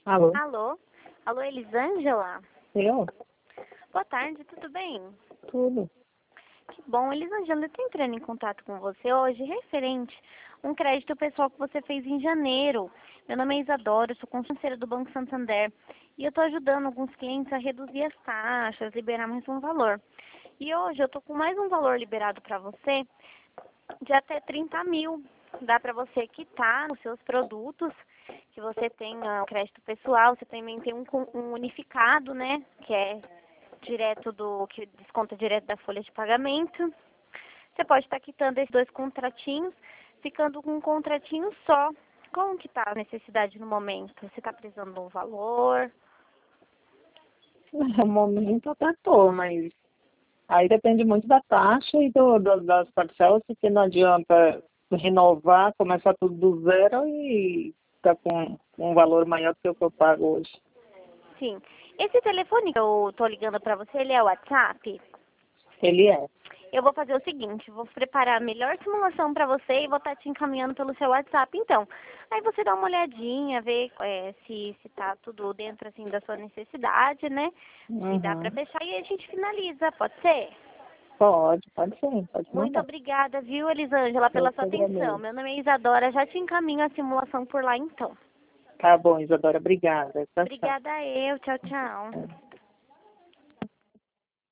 Alô? Alô? Alô, Elisângela? Eu? Boa tarde, tudo bem? Tudo. Que bom, Elisângela, eu estou entrando em contato com você hoje referente a um crédito pessoal que você fez em janeiro. Meu nome é Isadora, eu sou conselheira do Banco Santander e eu estou ajudando alguns clientes a reduzir as taxas, liberar mais um valor. E hoje eu estou com mais um valor liberado para você de até 30 mil. Dá para você quitar os seus produtos, que você tenha crédito pessoal, você também tem um unificado, né, que é que desconta direto da folha de pagamento. Você pode estar quitando esses dois contratinhos, ficando com um contratinho só. Como que está a necessidade no momento? Você está precisando de um valor? No momento até tô, mas aí depende muito da taxa e das parcelas, porque não adianta renovar, começar tudo do zero e ficar com um valor maior do que o que eu pago hoje. Sim. Esse telefone que eu estou ligando para você, ele é o WhatsApp? Ele é. Eu vou fazer o seguinte, vou preparar a melhor simulação para você e vou estar te encaminhando pelo seu WhatsApp, então. Aí você dá uma olhadinha, vê se tá tudo dentro, assim, da sua necessidade, né? Se dá para Uhum. fechar e a gente finaliza, pode ser? Pode sim, pode Muito mandar. obrigada, viu, Elisângela, Eu pela sua que atenção. agradeço. Meu nome é Isadora, já te encaminho a simulação por lá, então. Tá bom, Isadora, obrigada. Tchau, tchau. Obrigada eu, tchau, tchau.